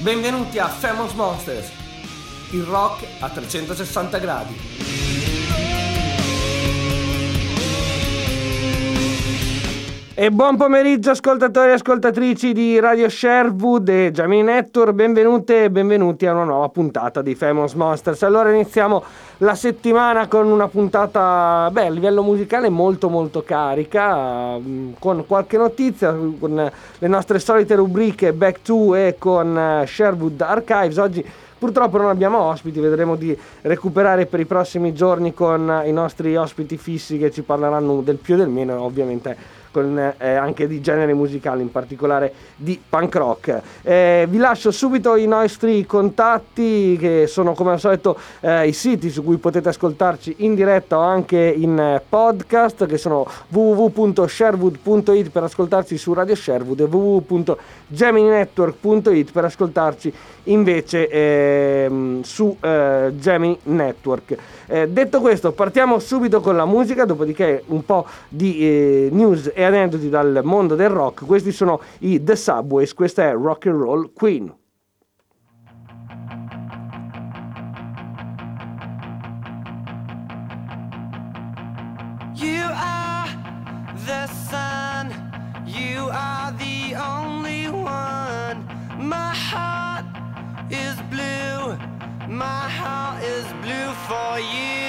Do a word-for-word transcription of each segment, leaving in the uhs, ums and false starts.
Benvenuti a Famous Monsters, il rock a trecentosessanta gradi. E buon pomeriggio ascoltatori e ascoltatrici di Radio Sherwood e Gemini Network, benvenute e benvenuti a una nuova puntata di Famous Monsters. Allora iniziamo la settimana con una puntata, beh, a livello musicale molto molto carica, con qualche notizia, con le nostre solite rubriche Back to e con Sherwood Archives. Oggi purtroppo non abbiamo ospiti, vedremo di recuperare per i prossimi giorni con i nostri ospiti fissi che ci parleranno del più e del meno, ovviamente con eh, anche di genere musicale, in particolare di punk rock. Eh, vi lascio subito i nostri contatti, che sono come al solito eh, i siti su cui potete ascoltarci in diretta o anche in eh, podcast, che sono w w w punto sherwood punto it per ascoltarci su Radio Sherwood e w w w punto gemini network punto it per ascoltarci invece eh, su eh, Gemini Network. Eh, detto questo, partiamo subito con la musica, dopodiché un po' di eh, news e aneddoti dal mondo del rock. Questi sono i The Subways, questa è Rock and Roll Queen. You are the sun, you are the only one. My heart is blue, my heart is blue for you.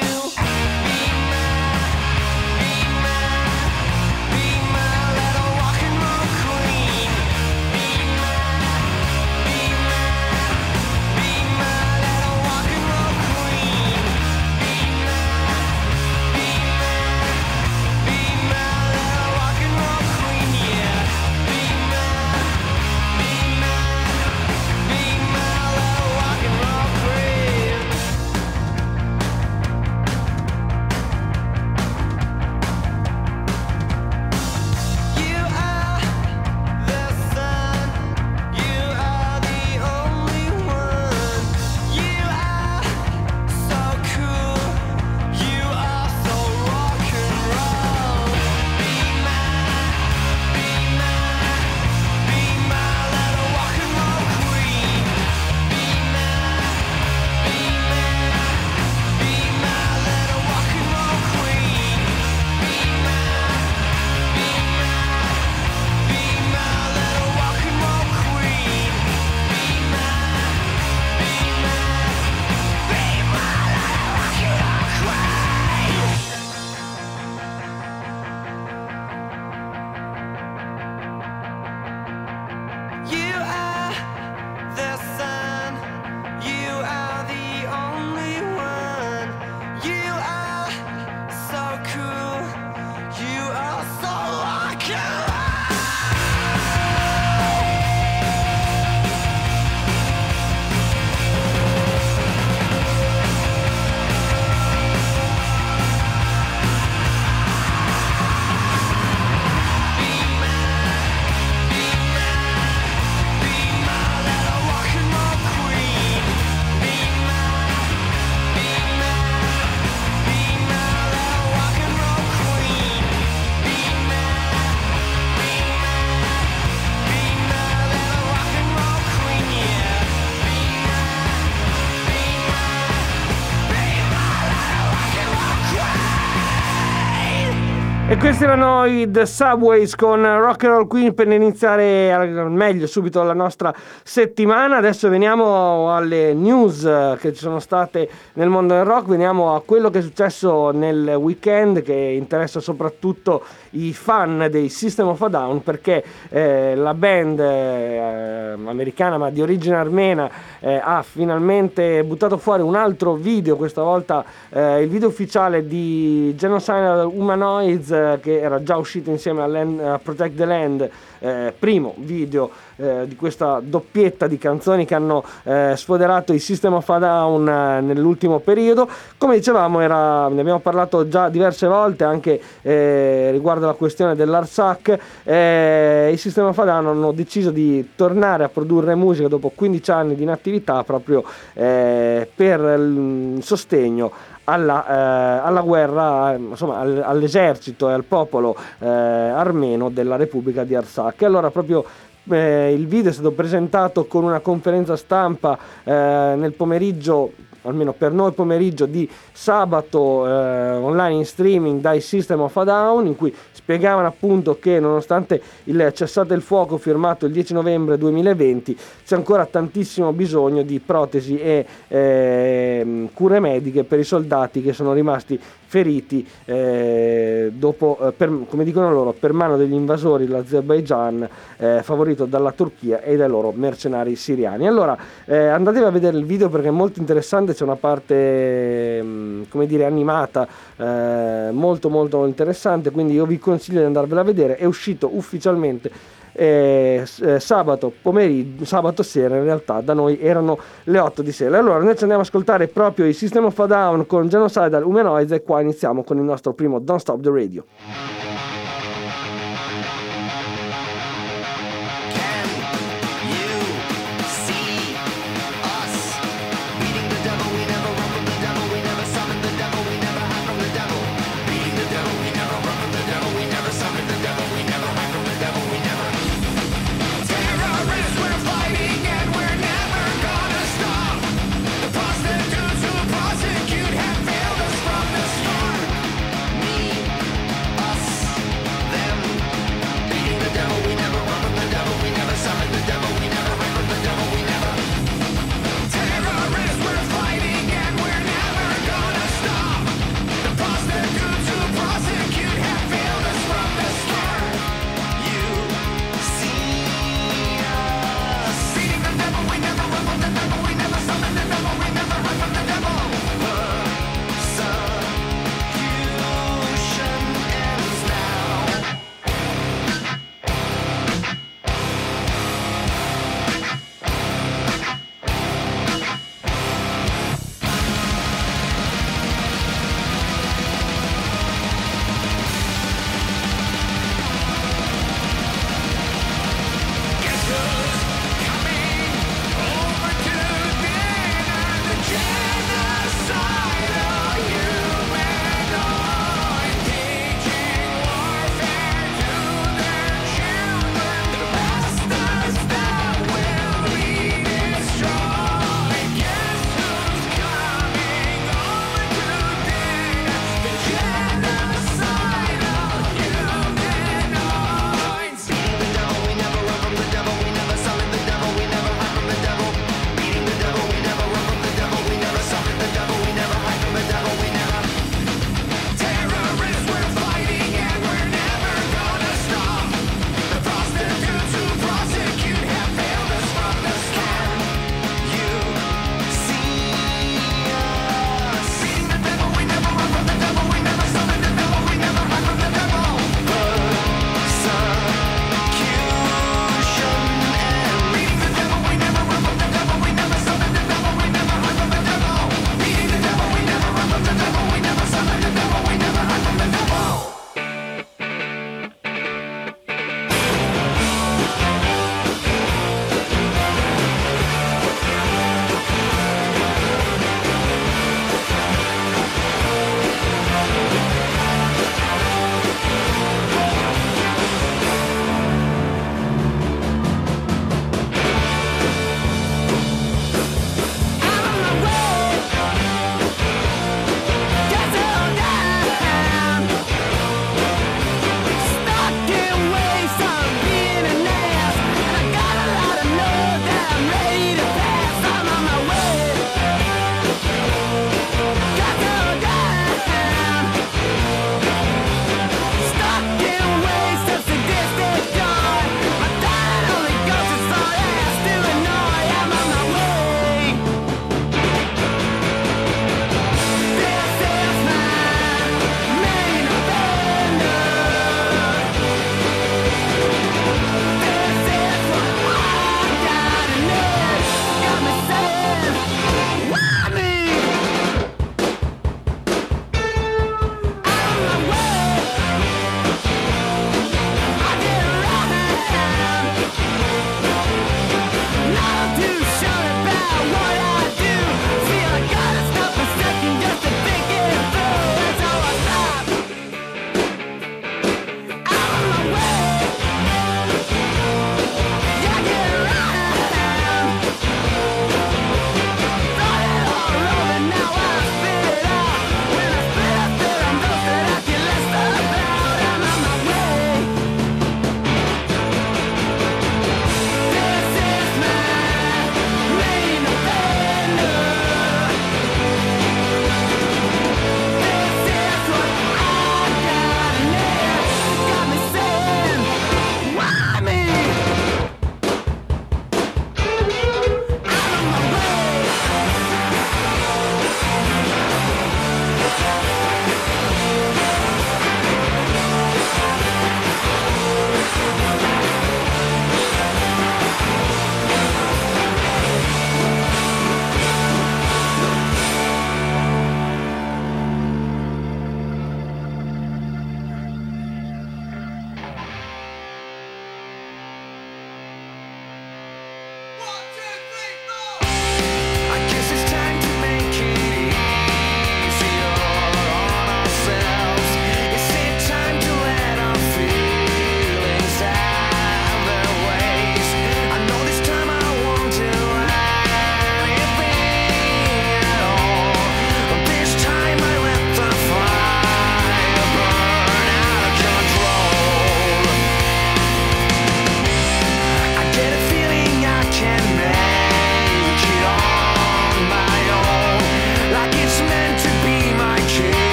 E questi erano i The Subways con Rock and Roll Queen per iniziare al meglio subito la nostra settimana. Adesso veniamo alle news che ci sono state nel mondo del rock, veniamo a quello che è successo nel weekend, che interessa soprattutto i fan dei System of a Down, perché eh, la band eh, americana ma di origine armena eh, ha finalmente buttato fuori un altro video, questa volta eh, il video ufficiale di Genocidal Humanoids, che era già uscito insieme a, Land, a Protect the Land, eh, primo video eh, di questa doppietta di canzoni che hanno eh, sfoderato i System of a Down eh, nell'ultimo periodo. Come dicevamo, era, ne abbiamo parlato già diverse volte anche eh, riguardo la questione dell'Artsakh. eh, i System of a Down hanno deciso di tornare a produrre musica dopo quindici anni di inattività, proprio eh, per il sostegno Alla, eh, alla guerra, insomma al, all'esercito e al popolo eh, armeno della Repubblica di Artsakh. E allora proprio eh, il video è stato presentato con una conferenza stampa eh, nel pomeriggio, almeno per noi pomeriggio di sabato, eh, online in streaming dai System of a Down, in cui spiegavano appunto che nonostante il cessate il fuoco firmato il dieci novembre duemilaventi c'è ancora tantissimo bisogno di protesi e eh, cure mediche per i soldati che sono rimasti feriti eh, dopo, eh, per, come dicono loro, per mano degli invasori dell'Azerbaigian, eh, favorito dalla Turchia e dai loro mercenari siriani. Allora eh, andatevi a vedere il video perché è molto interessante, c'è una parte mh, come dire animata eh, molto molto interessante, quindi io vi consiglio di andarvela a vedere. È uscito ufficialmente Eh, eh, sabato pomeriggio, sabato sera, in realtà da noi erano le otto di sera. Allora noi ci andiamo ad ascoltare proprio i System of a Down con Genocidal Humanoids e qua iniziamo con il nostro primo Don't Stop the Radio. Prosecute have failed us from the start. Me, us.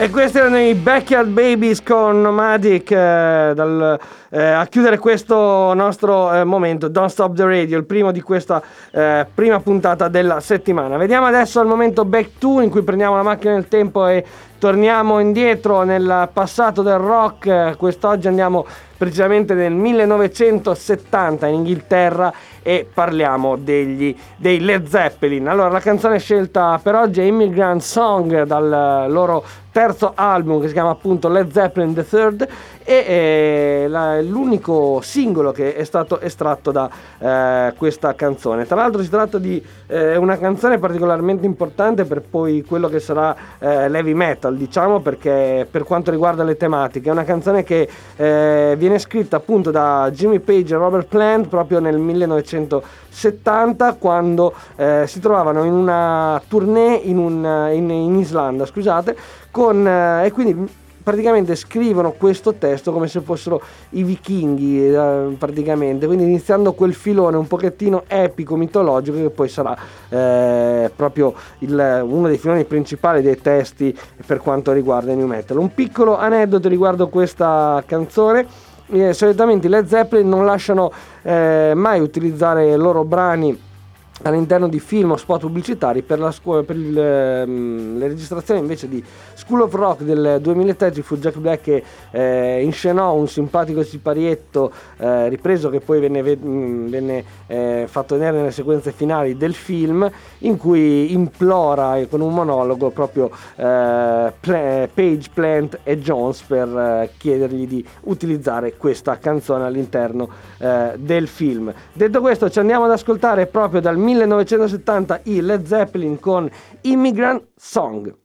E questi erano i Backyard Babies con Nomadic, eh, dal, eh, a chiudere questo nostro eh, momento Don't Stop the Radio, il primo di questa eh, prima puntata della settimana. Vediamo adesso al momento Back to, in cui prendiamo la macchina del tempo e torniamo indietro nel passato del rock. Quest'oggi andiamo precisamente nel millenovecentosettanta in Inghilterra e parliamo degli, dei Led Zeppelin. Allora, la canzone scelta per oggi è Immigrant Song, dal loro terzo album che si chiama appunto Led Zeppelin the Third, e eh, la, l'unico singolo che è stato estratto da eh, questa canzone. Tra l'altro si tratta di eh, una canzone particolarmente importante per poi quello che sarà eh, l'heavy metal, diciamo, perché per quanto riguarda le tematiche è una canzone che eh, viene scritta appunto da Jimmy Page e Robert Plant proprio nel millenovecentosettanta, quando eh, si trovavano in una tournée in, un, in, in Islanda, scusate, con, eh, e quindi praticamente scrivono questo testo come se fossero i vichinghi, eh, praticamente, quindi iniziando quel filone un pochettino epico, mitologico, che poi sarà eh, proprio il, uno dei filoni principali dei testi per quanto riguarda il new metal. Un piccolo aneddoto riguardo questa canzone: eh, solitamente i Led Zeppelin non lasciano eh, mai utilizzare i loro brani all'interno di film o spot pubblicitari. Per, la scuola, per il, ehm, le registrazioni invece di School of Rock del duemilatredici fu Jack Black che eh, inscenò un simpatico siparietto eh, ripreso, che poi venne, venne eh, fatto vedere nelle sequenze finali del film, in cui implora eh, con un monologo proprio eh, Pla- Page, Plant e Jones per eh, chiedergli di utilizzare questa canzone all'interno eh, del film. Detto questo, ci andiamo ad ascoltare proprio dal millenovecentosettanta i Led Zeppelin con Immigrant Song.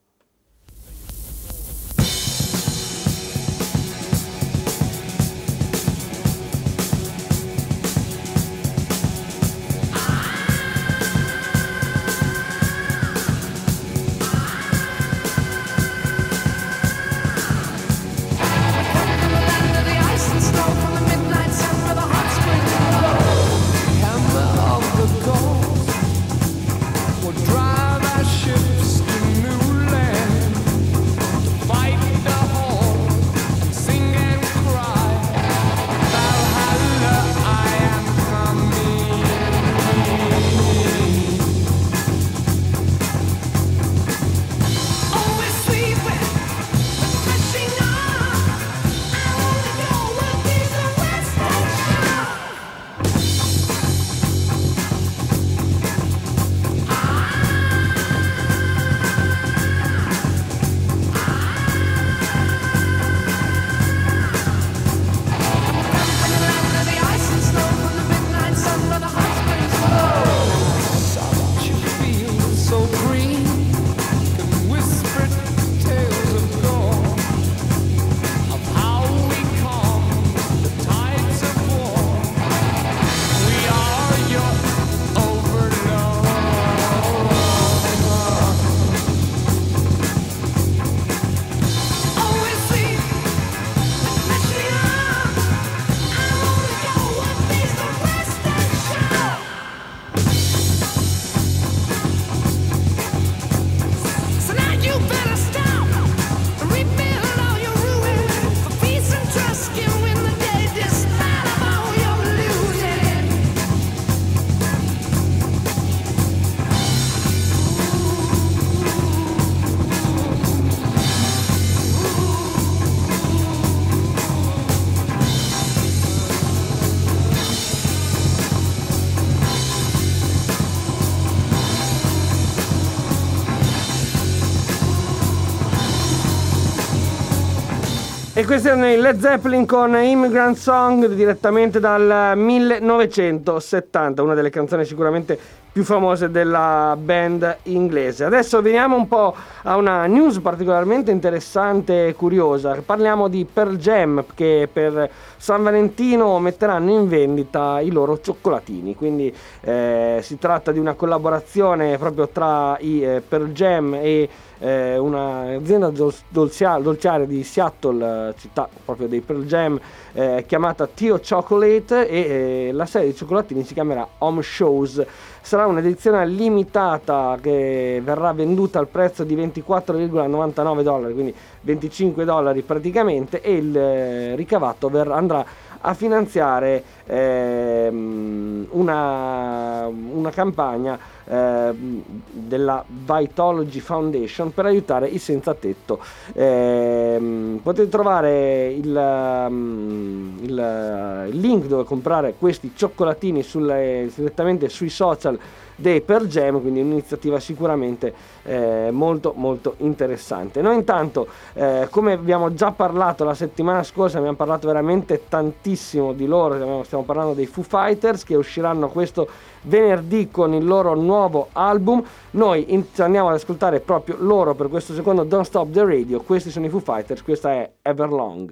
Drive our ships to new E questi erano i Led Zeppelin con Immigrant Song, direttamente dal millenovecentosettanta, una delle canzoni sicuramente più famose della band inglese. Adesso veniamo un po' a una news particolarmente interessante e curiosa. Parliamo di Pearl Jam, che per San Valentino metteranno in vendita i loro cioccolatini. Quindi eh, si tratta di una collaborazione proprio tra i eh, Pearl Jam e eh, un'azienda dolcia- dolciaria di Seattle, città proprio dei Pearl Jam, eh, chiamata Tio Chocolate, e eh, la serie di cioccolatini si chiamerà Home Shows. Sarà un'edizione limitata che verrà venduta al prezzo di ventiquattro virgola novantanove dollari, quindi venticinque dollari praticamente, e il eh, ricavato verrà, andrà a finanziare ehm, una, una campagna ehm, della Vitology Foundation per aiutare i senza tetto. Ehm, potete trovare il, um, il, il link dove comprare questi cioccolatini sulle, direttamente sui social dei Pearl Jam, quindi un'iniziativa sicuramente eh, molto molto interessante. Noi intanto, eh, come abbiamo già parlato la settimana scorsa, abbiamo parlato veramente tantissimo di loro, stiamo parlando dei Foo Fighters che usciranno questo venerdì con il loro nuovo album. Noi in- andiamo ad ascoltare proprio loro per questo secondo Don't Stop the Radio. Questi sono i Foo Fighters, questa è Everlong.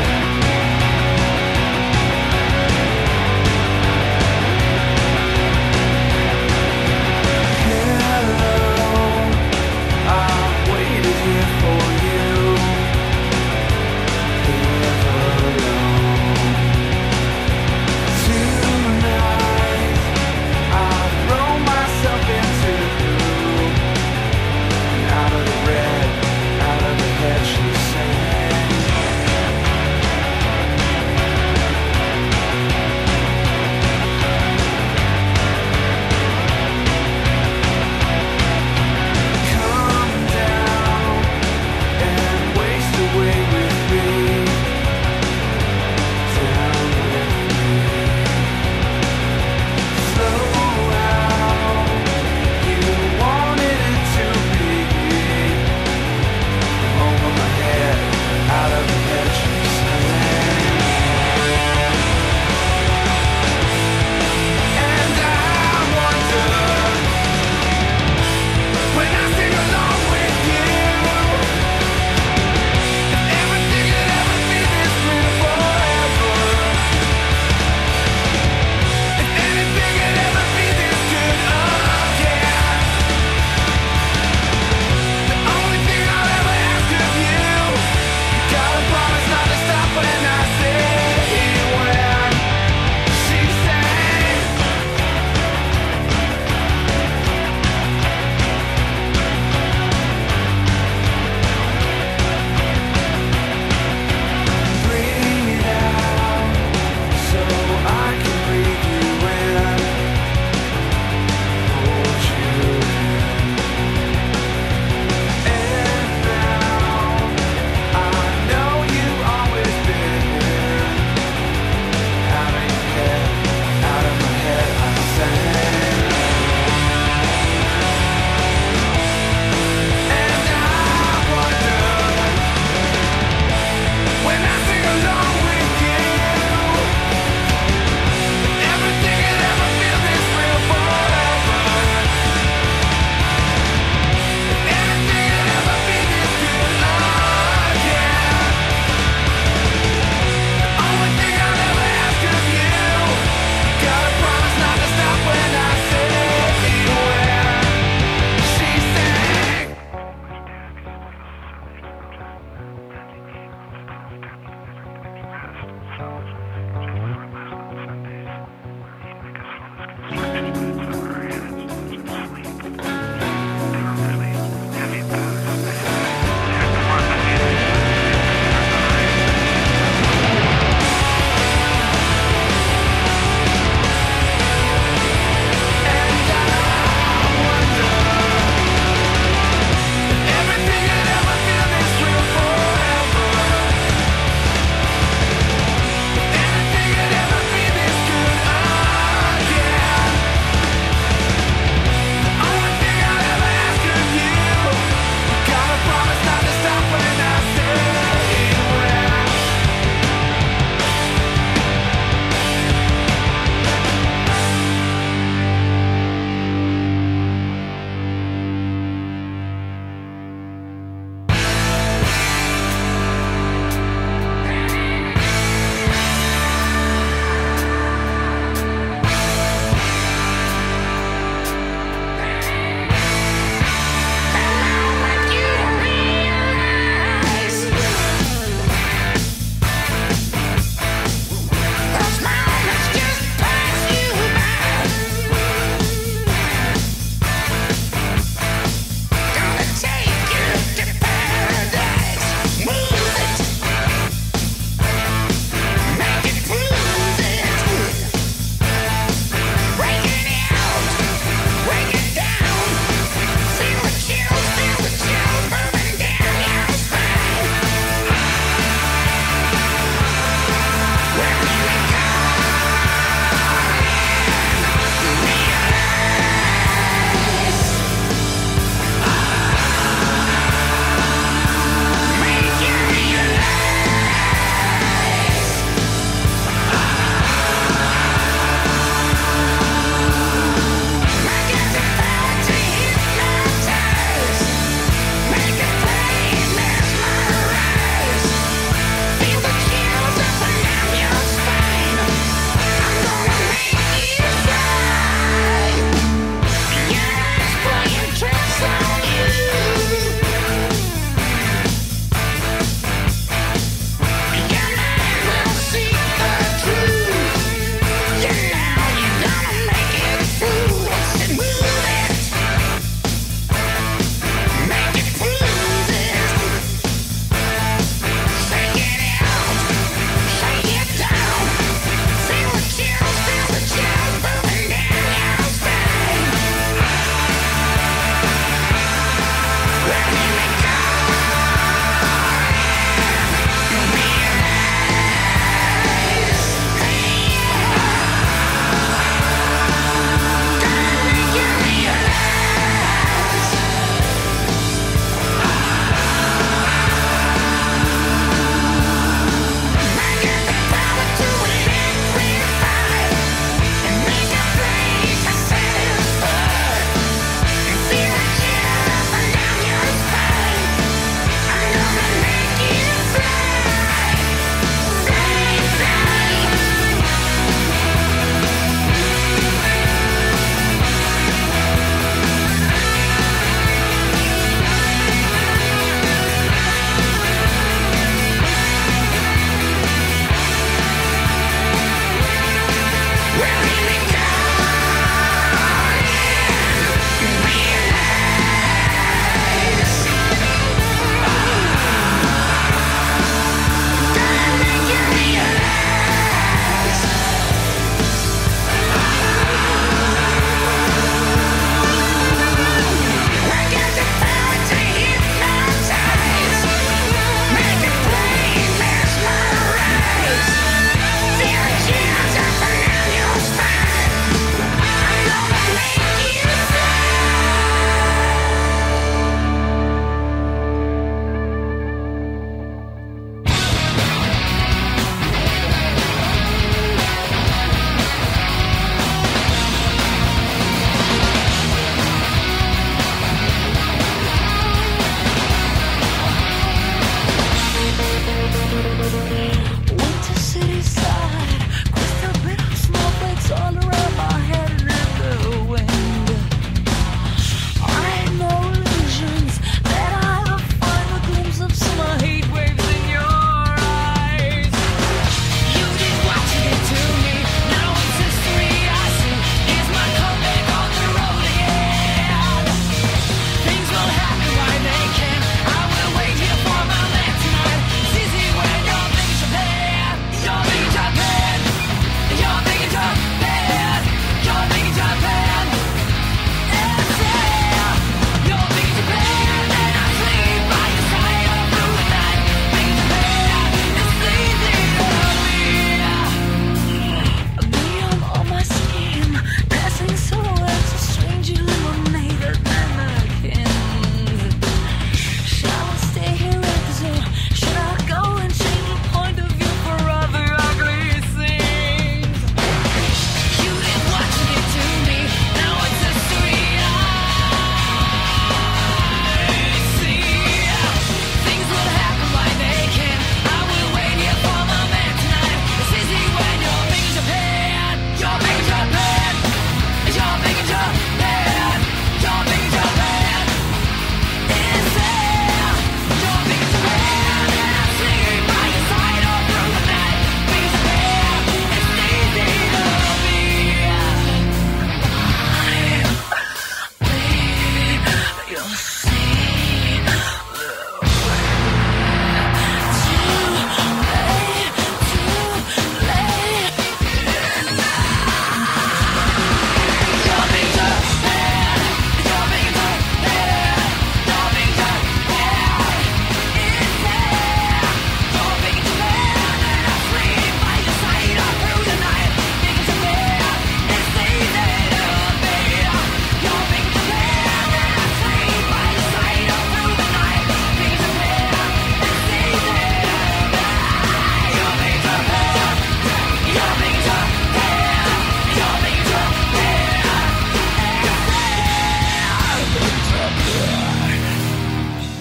Everlong.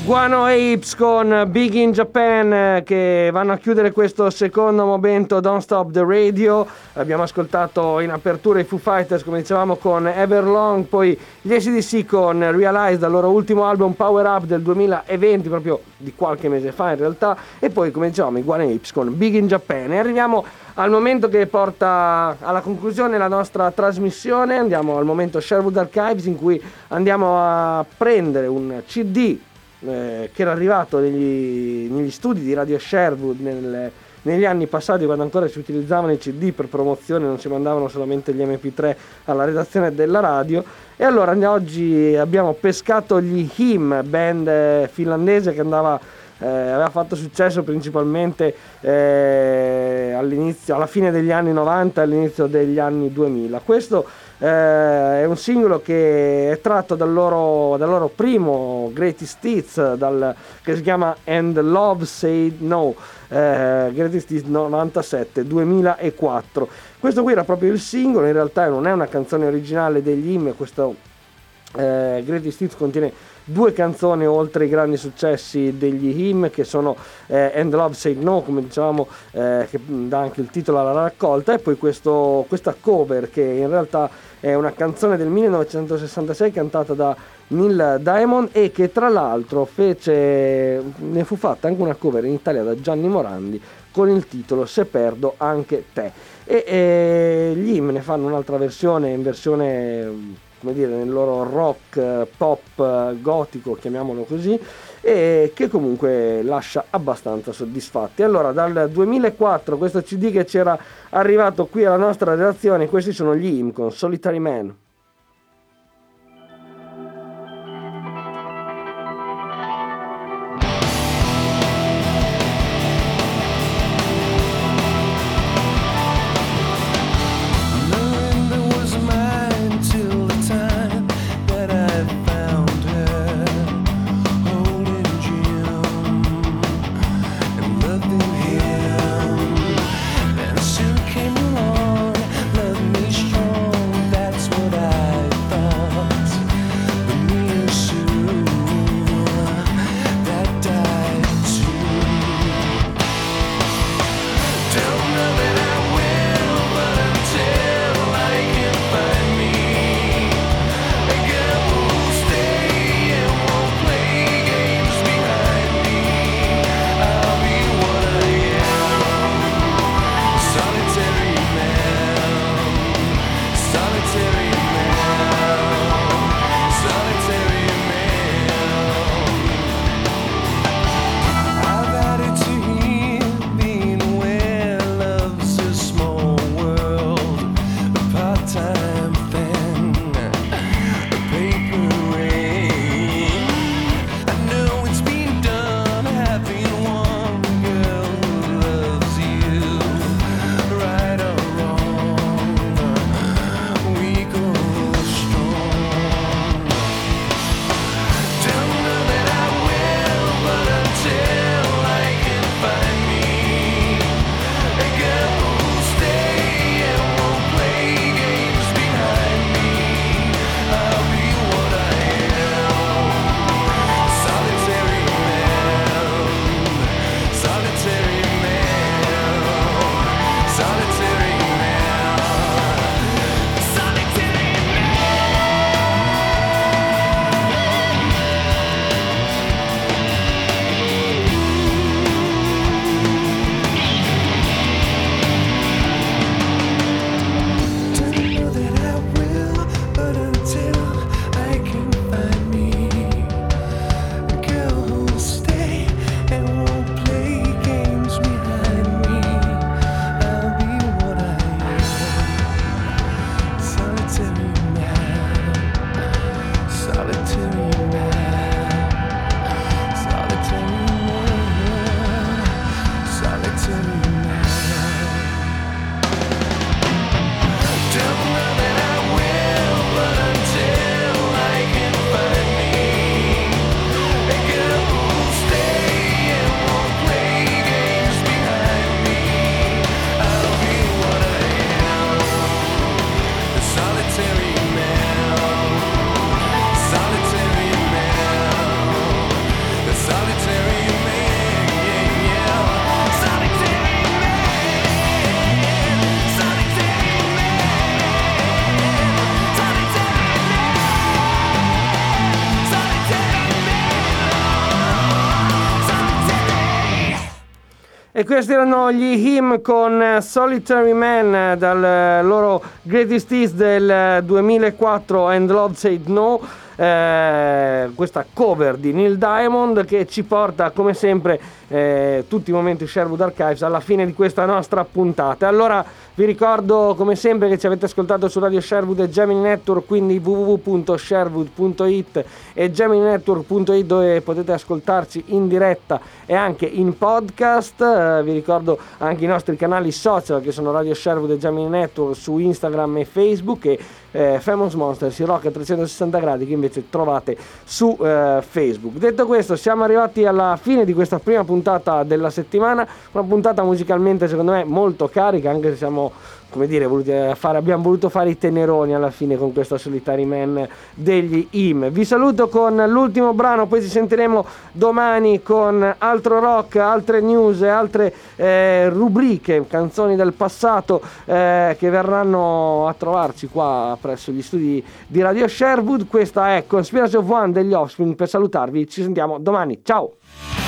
Guano Apes con Big in Japan, eh, che vanno a chiudere questo secondo momento Don't Stop the Radio. Abbiamo ascoltato in apertura i Foo Fighters, come dicevamo, con Everlong, poi gli A C D C con Realize dal loro ultimo album Power Up del duemilaventi, proprio di qualche mese fa in realtà, e poi come dicevamo i Guano Apes con Big in Japan. E arriviamo al momento che porta alla conclusione la nostra trasmissione. Andiamo al momento Sherwood Archives, in cui andiamo a prendere un C D Eh, che era arrivato negli, negli studi di Radio Sherwood nel, negli anni passati, quando ancora si utilizzavano i C D per promozione, non si mandavano solamente gli M P tre alla redazione della radio. E allora oggi abbiamo pescato gli Him, band eh, finlandese che andava eh, aveva fatto successo principalmente eh, all'inizio, alla fine degli anni novanta e all'inizio degli anni duemila. Questo Eh, è un singolo che è tratto dal loro, dal loro primo Greatest Hits, dal, che si chiama And Love Said No, eh, Greatest Hits novantasette duemilaquattro. Questo qui era proprio il singolo, in realtà non è una canzone originale degli Him. Questo eh, Greatest Hits contiene due canzoni oltre i grandi successi degli Him, che sono eh, And Love Said No, come dicevamo, eh, che dà anche il titolo alla raccolta, e poi questo, questa cover che in realtà è una canzone del millenovecentosessantasei cantata da Neil Diamond, e che tra l'altro fece, ne fu fatta anche una cover in Italia da Gianni Morandi con il titolo Se perdo anche te. E, e gli Him ne fanno un'altra versione, in versione, come dire, nel loro rock pop gotico, chiamiamolo così, e che comunque lascia abbastanza soddisfatti. Allora, dal duemilaquattro questo C D che c'era arrivato qui alla nostra redazione, questi sono gli Him con Solitary Man. What I E questi erano gli Him con Solitary Man dal loro Greatest Hits del duemilaquattro, And Love Said No. Eh, questa cover di Neil Diamond che ci porta come sempre eh, tutti i momenti Sherwood Archives alla fine di questa nostra puntata. Allora vi ricordo come sempre che ci avete ascoltato su Radio Sherwood e Gemini Network, quindi w w w punto sherwood punto i t e gemini network punto i t, dove potete ascoltarci in diretta e anche in podcast. Eh, vi ricordo anche i nostri canali social che sono Radio Sherwood e Gemini Network su Instagram e Facebook, e eh, Famous Monsters, il rock a trecentosessanta gradi, che invece trovate su eh, Facebook. Detto questo, siamo arrivati alla fine di questa prima puntata della settimana, una puntata musicalmente secondo me molto carica, anche se siamo, come dire, voluti fare, abbiamo voluto fare i teneroni alla fine con questo Solitary Man degli I M. Vi saluto con l'ultimo brano, poi ci sentiremo domani con altro rock, altre news e altre eh, rubriche, canzoni del passato eh, che verranno a trovarci qua presso gli studi di Radio Sherwood. Questa è Conspiracy of One degli Offspring. Per salutarvi ci sentiamo domani, ciao!